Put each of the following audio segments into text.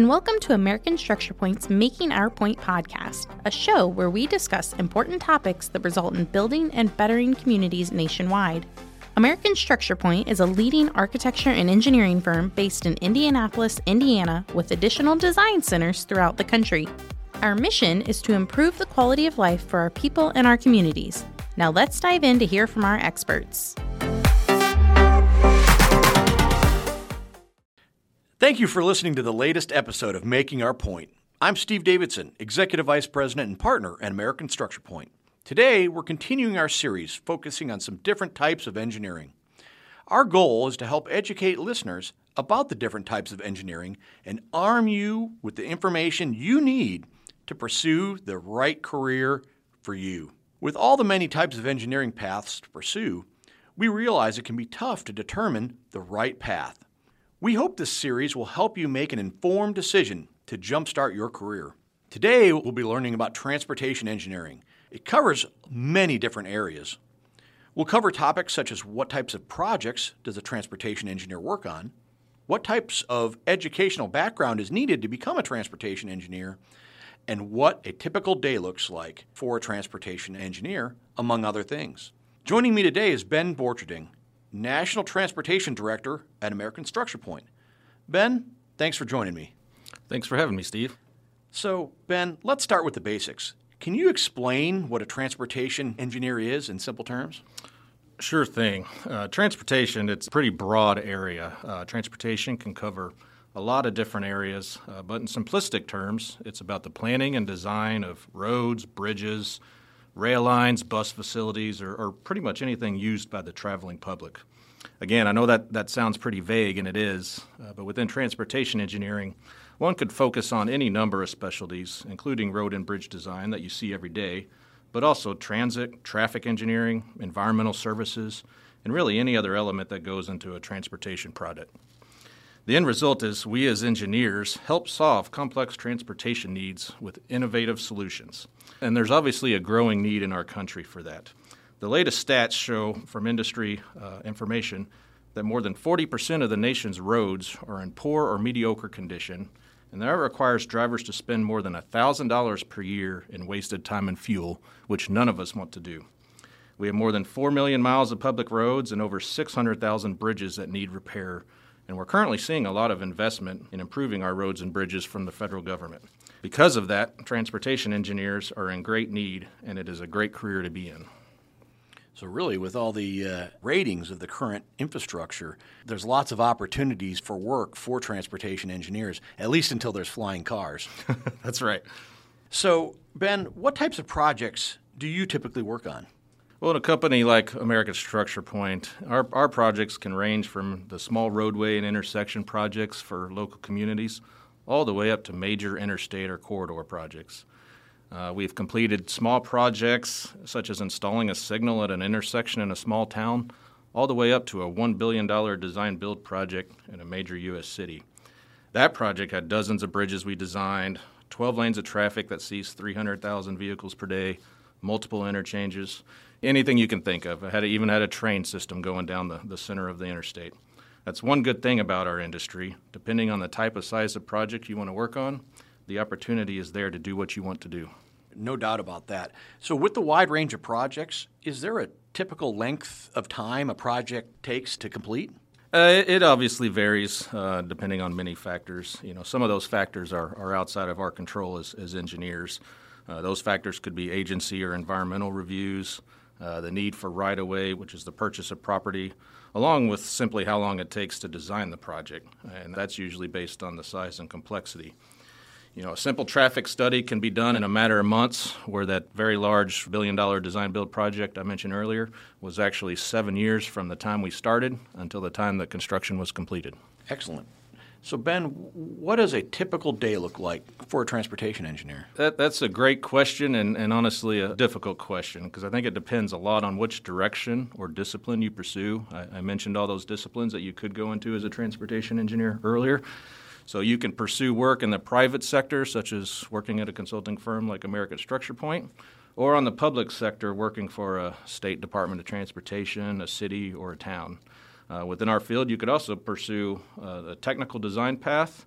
and welcome to American Structure Point's Making Our Point podcast, a show where we discuss important topics that result in building and bettering communities nationwide. American Structure Point is a leading architecture and engineering firm based in Indianapolis, Indiana, with additional design centers throughout the country. Our mission is to improve the quality of life for our people and our communities. Now let's dive in to hear from our experts. Thank you for listening to the latest episode of Making Our Point. I'm Steve Davidson, Executive Vice President and Partner at American Structure Point. Today, we're continuing our series focusing on some different types of engineering. Our goal is to help educate listeners about the different types of engineering and arm you with the information you need to pursue the right career for you. With all the many types of engineering paths to pursue, we realize it can be tough to determine the right path. We hope this series will help you make an informed decision to jumpstart your career. Today, we'll be learning about transportation engineering. It covers many different areas. We'll cover topics such as what types of projects does a transportation engineer work on, what types of educational background is needed to become a transportation engineer, and what a typical day looks like for a transportation engineer, among other things. Joining me today is Ben Borcherding, National Transportation Director at American Structure Point. Ben, thanks for joining me. Thanks for having me, Steve. So, Ben, let's start with the basics. Can you explain what a transportation engineer is in simple terms? Sure thing. Transportation, it's a pretty broad area. Transportation can cover a lot of different areas, but in simplistic terms, it's about the planning and design of roads, bridges, rail lines, bus facilities, or pretty much anything used by the traveling public. Again, I know that sounds pretty vague, and it is, but within transportation engineering, one could focus on any number of specialties, including road and bridge design that you see every day, but also transit, traffic engineering, environmental services, and really any other element that goes into a transportation project. The end result is we as engineers help solve complex transportation needs with innovative solutions. And there's obviously a growing need in our country for that. The latest stats show from industry information that more than 40% of the nation's roads are in poor or mediocre condition, and that requires drivers to spend more than $1,000 per year in wasted time and fuel, which none of us want to do. We have more than 4 million miles of public roads and over 600,000 bridges that need repair, and we're currently seeing a lot of investment in improving our roads and bridges from the federal government. Because of that, transportation engineers are in great need, and it is a great career to be in. So really, with all the ratings of the current infrastructure, there's lots of opportunities for work for transportation engineers, at least until there's flying cars. That's right. So, Ben, what types of projects do you typically work on? Well, in a company like American Structure Point, our projects can range from the small roadway and intersection projects for local communities all the way up to major interstate or corridor projects. We've completed small projects such as installing a signal at an intersection in a small town, all the way up to a $1 billion design-build project in a major U.S. city. That project had dozens of bridges we designed, 12 lanes of traffic that sees 300,000 vehicles per day, multiple interchanges, anything you can think of. It even had a train system going down the center of the interstate. That's one good thing about our industry. Depending on the type of size of project you want to work on, the opportunity is there to do what you want to do. No doubt about that. So with the wide range of projects, is there a typical length of time a project takes to complete? It obviously varies depending on many factors. Some of those factors are outside of our control as engineers. Those factors could be agency or environmental reviews, the need for right-of-way, which is the purchase of property, along with simply how long it takes to design the project. And that's usually based on the size and complexity. A simple traffic study can be done in a matter of months, where that very large billion-dollar design-build project I mentioned earlier was actually 7 years from the time we started until the time the construction was completed. Excellent. So, Ben, what does a typical day look like for a transportation engineer? That's a great question and honestly a difficult question, because I think it depends a lot on which direction or discipline you pursue. I mentioned all those disciplines that you could go into as a transportation engineer earlier. So you can pursue work in the private sector, such as working at a consulting firm like American Structure Point, or on the public sector working for a state department of transportation, a city, or a town. Within our field, you could also pursue a technical design path,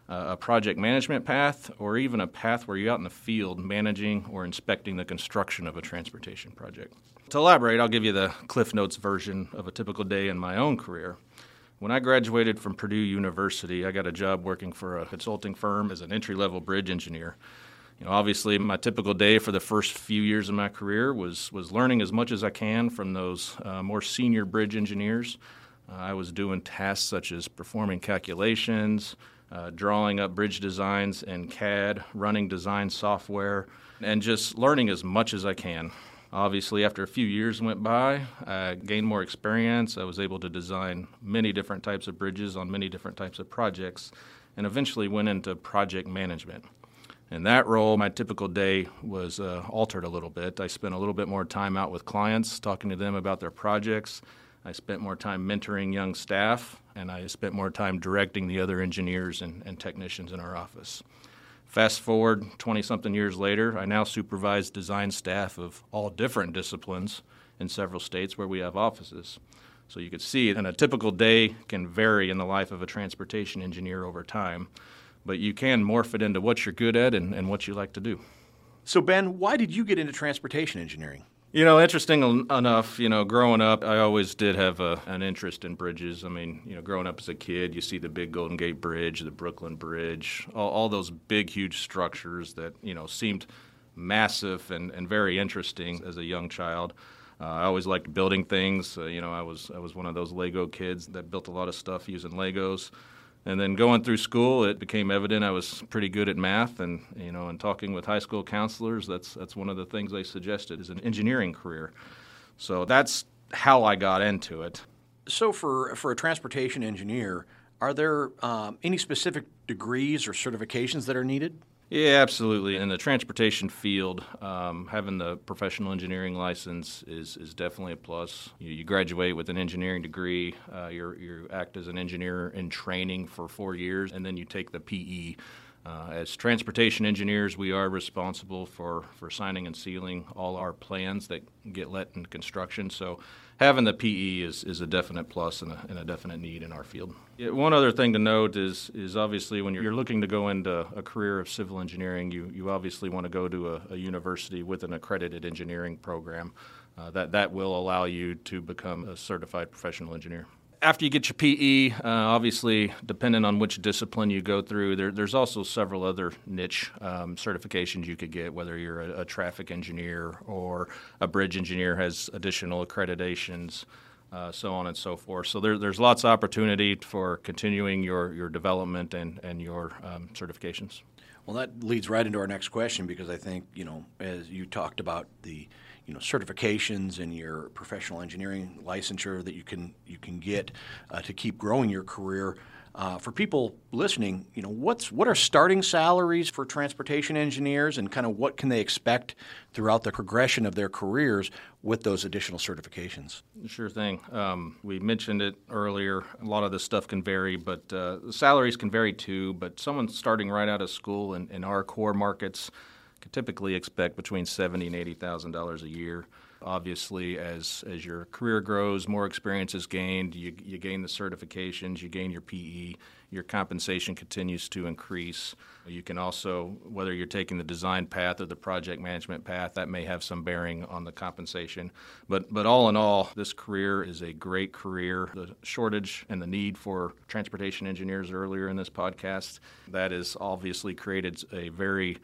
a project management path, or even a path where you're out in the field managing or inspecting the construction of a transportation project. To elaborate, I'll give you the Cliff Notes version of a typical day in my own career. When I graduated from Purdue University, I got a job working for a consulting firm as an entry-level bridge engineer. Obviously, my typical day for the first few years of my career was learning as much as I can from those more senior bridge engineers. I was doing tasks such as performing calculations, drawing up bridge designs in CAD, running design software, and just learning as much as I can. Obviously, after a few years went by, I gained more experience. I was able to design many different types of bridges on many different types of projects, and eventually went into project management. In that role, my typical day was altered a little bit. I spent a little bit more time out with clients, talking to them about their projects. I spent more time mentoring young staff, and I spent more time directing the other engineers and technicians in our office. Fast forward 20-something years later, I now supervise design staff of all different disciplines in several states where we have offices. So you can see, and a typical day can vary in the life of a transportation engineer over time, but you can morph it into what you're good at and what you like to do. So, Ben, why did you get into transportation engineering? Interesting enough, growing up, I always did have an interest in bridges. I mean, growing up as a kid, you see the big Golden Gate Bridge, the Brooklyn Bridge, all those big, huge structures that, seemed massive and very interesting as a young child. I always liked building things. I was one of those Lego kids that built a lot of stuff using Legos. And then going through school, it became evident I was pretty good at math, and talking with high school counselors, that's one of the things they suggested is an engineering career. So that's how I got into it. So for a transportation engineer, are there any specific degrees or certifications that are needed? Yeah, absolutely. In the transportation field, having the professional engineering license is definitely a plus. You graduate with an engineering degree, you act as an engineer in training for 4 years, and then you take the PE. As transportation engineers, we are responsible for signing and sealing all our plans that get let in construction. So having the PE is a definite plus and a definite need in our field. Yeah, one other thing to note is obviously when you're looking to go into a career of civil engineering, you obviously want to go to a university with an accredited engineering program. That will allow you to become a certified professional engineer. After you get your PE, obviously, depending on which discipline you go through, there's also several other niche certifications you could get, whether you're a traffic engineer or a bridge engineer has additional accreditations, so on and so forth. So there's lots of opportunity for continuing your development and your certifications. Well, that leads right into our next question because I think, as you talked about the certifications and your professional engineering licensure that you can get to keep growing your career. For people listening, what are starting salaries for transportation engineers, and kind of what can they expect throughout the progression of their careers with those additional certifications? Sure thing. We mentioned it earlier. A lot of this stuff can vary, but the salaries can vary too. But someone starting right out of school in our core markets can typically expect between $70,000 and $80,000 a year. Obviously, as your career grows, more experience is gained, you gain the certifications, you gain your PE, your compensation continues to increase. You can also, whether you're taking the design path or the project management path, that may have some bearing on the compensation. But all in all, this career is a great career. The shortage and the need for transportation engineers earlier in this podcast, that has obviously created a very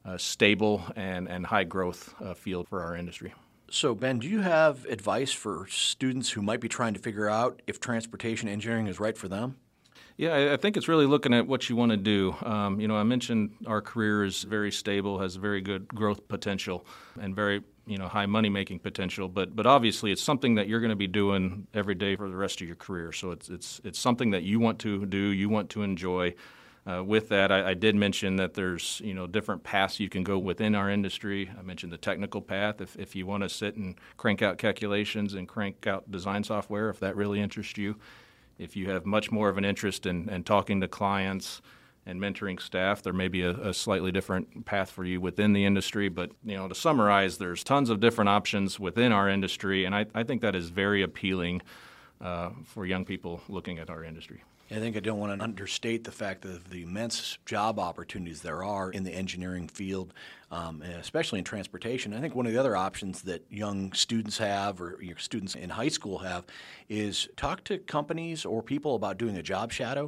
stable and high growth field for our industry. So, Ben, do you have advice for students who might be trying to figure out if transportation engineering is right for them? Yeah, I think it's really looking at what you want to do. I mentioned our career is very stable, has very good growth potential, and very high money-making potential. But obviously, it's something that you're going to be doing every day for the rest of your career. So it's something that you want to do, you want to enjoy. With that, I did mention that there's different paths you can go within our industry. I mentioned the technical path. If you want to sit and crank out calculations and crank out design software, if that really interests you. If you have much more of an interest in talking to clients and mentoring staff, there may be a slightly different path for you within the industry. But to summarize, there's tons of different options within our industry, and I think that is very appealing for young people looking at our industry. I think I don't want to understate the fact of the immense job opportunities there are in the engineering field, especially in transportation. I think one of the other options that young students have, or your students in high school have, is talk to companies or people about doing a job shadow.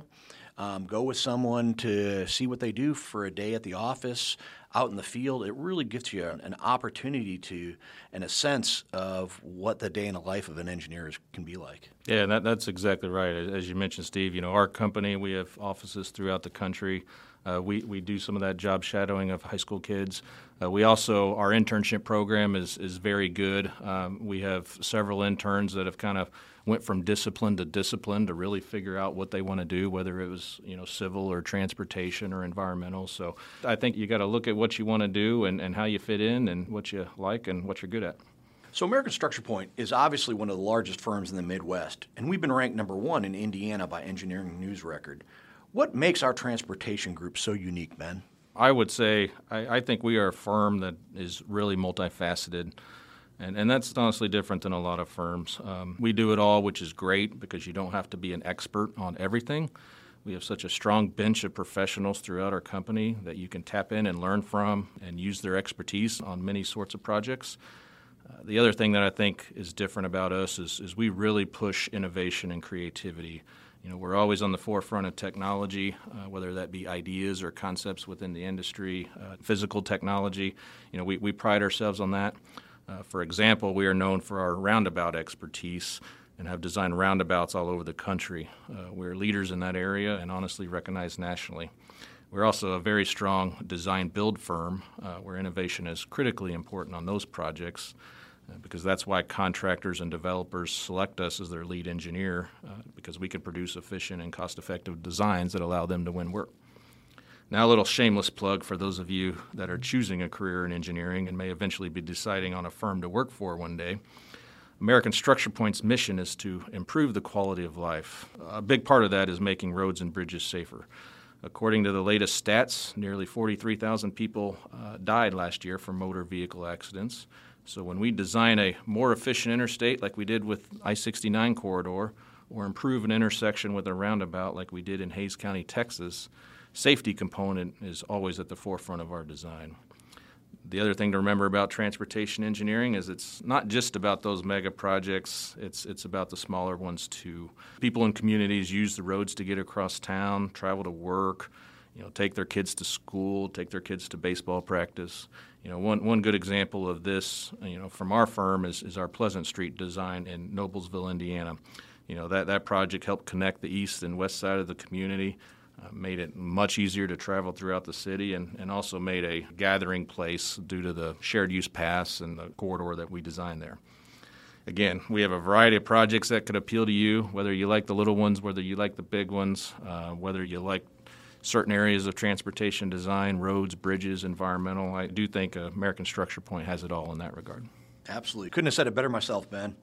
Go with someone to see what they do for a day at the office, out in the field. It really gives you an opportunity to, and a sense of what the day in the life of an engineer can be like. Yeah, that's exactly right. As you mentioned, Steve, our company, we have offices throughout the country. We do some of that job shadowing of high school kids. We also, our internship program is very good. We have several interns that have kind of went from discipline to really figure out what they want to do, whether it was civil or transportation or environmental. So I think you got to look at what you want to do and how you fit in and what you like and what you're good at. So American Structure Point is obviously one of the largest firms in the Midwest, and we've been ranked number 1 in Indiana by Engineering News Record. What makes our transportation group so unique, Ben? I would say I think we are a firm that is really multifaceted, and that's honestly different than a lot of firms. We do it all, which is great because you don't have to be an expert on everything. We have such a strong bench of professionals throughout our company that you can tap in and learn from and use their expertise on many sorts of projects. The other thing that I think is different about us is we really push innovation and creativity. We're always on the forefront of technology, whether that be ideas or concepts within the industry, physical technology. We pride ourselves on that. For example, we are known for our roundabout expertise and have designed roundabouts all over the country. We're leaders in that area and honestly recognized nationally. We're also a very strong design-build firm where innovation is critically important on those projects. Because that's why contractors and developers select us as their lead engineer, because we can produce efficient and cost-effective designs that allow them to win work. Now, a little shameless plug for those of you that are choosing a career in engineering and may eventually be deciding on a firm to work for one day. American Structure Point's mission is to improve the quality of life. A big part of that is making roads and bridges safer. According to the latest stats, nearly 43,000 people died last year from motor vehicle accidents. So when we design a more efficient interstate like we did with I-69 corridor or improve an intersection with a roundabout like we did in Hays County, Texas, safety component is always at the forefront of our design. The other thing to remember about transportation engineering is it's not just about those mega projects, it's about the smaller ones too. People in communities use the roads to get across town, travel to work, take their kids to school, take their kids to baseball practice. One good example of this, from our firm is our Pleasant Street design in Noblesville, Indiana. That project helped connect the east and west side of the community, made it much easier to travel throughout the city, and also made a gathering place due to the shared use paths and the corridor that we designed there. Again, we have a variety of projects that could appeal to you, whether you like the little ones, whether you like the big ones, whether you like certain areas of transportation design, roads, bridges, environmental. I do think American Structure Point has it all in that regard. Absolutely. Couldn't have said it better myself, Ben.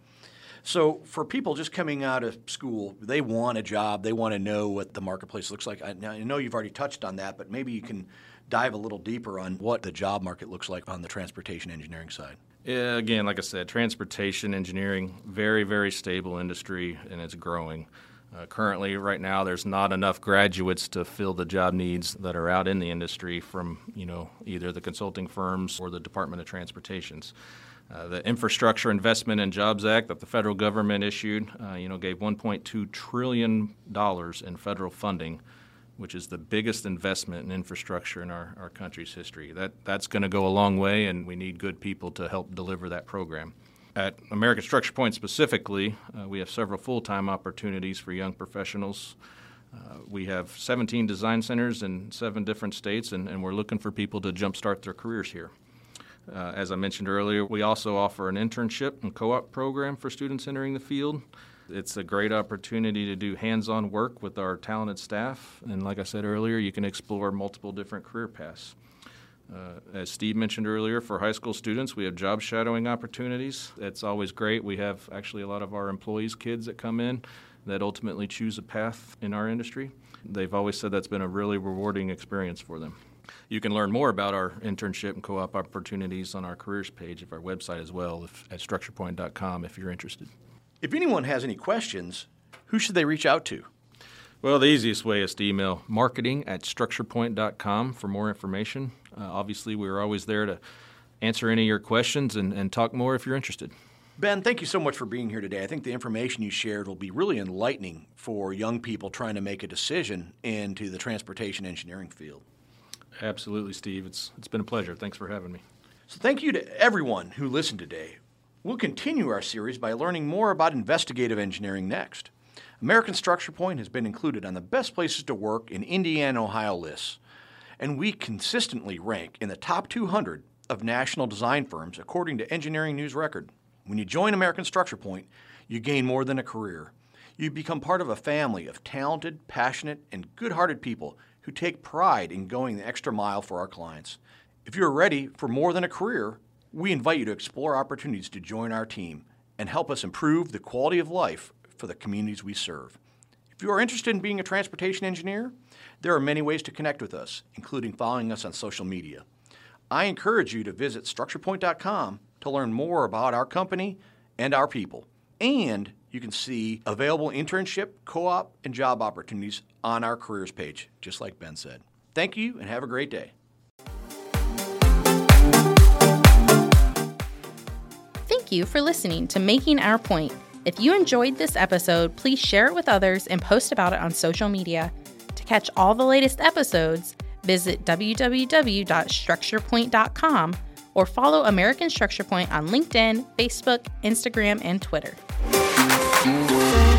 So for people just coming out of school, they want a job. They want to know what the marketplace looks like. I know you've already touched on that, but maybe you can dive a little deeper on what the job market looks like on the transportation engineering side. Yeah, again, like I said, transportation engineering, very, very stable industry, and it's growing. Currently, right now, there's not enough graduates to fill the job needs that are out in the industry from, either the consulting firms or the Department of Transportation's. The Infrastructure Investment and Jobs Act that the federal government issued, gave $1.2 trillion in federal funding, which is the biggest investment in infrastructure in our country's history. That's going to go a long way, and we need good people to help deliver that program. At American Structure Point specifically, we have several full-time opportunities for young professionals. We have 17 design centers in 7 different states, and we're looking for people to jumpstart their careers here. As I mentioned earlier, we also offer an internship and co-op program for students entering the field. It's a great opportunity to do hands-on work with our talented staff, and like I said earlier, you can explore multiple different career paths. As Steve mentioned earlier, for high school students, we have job shadowing opportunities. That's always great. We have actually a lot of our employees' kids that come in that ultimately choose a path in our industry. They've always said that's been a really rewarding experience for them. You can learn more about our internship and co-op opportunities on our careers page of our website as well, at structurepoint.com if you're interested. If anyone has any questions, who should they reach out to? Well, the easiest way is to email marketing@structurepoint.com for more information. Obviously, we're always there to answer any of your questions and talk more if you're interested. Ben, thank you so much for being here today. I think the information you shared will be really enlightening for young people trying to make a decision into the transportation engineering field. Absolutely, Steve. It's been a pleasure. Thanks for having me. So thank you to everyone who listened today. We'll continue our series by learning more about investigative engineering next. American Structure Point has been included on the best places to work in Indiana and Ohio lists, and we consistently rank in the top 200 of national design firms according to Engineering News Record. When you join American Structure Point, you gain more than a career. You become part of a family of talented, passionate, and good-hearted people who take pride in going the extra mile for our clients. If you're ready for more than a career, we invite you to explore opportunities to join our team and help us improve the quality of life for the communities we serve. If you are interested in being a transportation engineer, there are many ways to connect with us, including following us on social media. I encourage you to visit structurepoint.com to learn more about our company and our people. And you can see available internship, co-op, and job opportunities on our careers page, just like Ben said. Thank you and have a great day. Thank you for listening to Making Our Point. If you enjoyed this episode, please share it with others and post about it on social media. To catch all the latest episodes, visit www.structurepoint.com or follow American Structure Point on LinkedIn, Facebook, Instagram, and Twitter.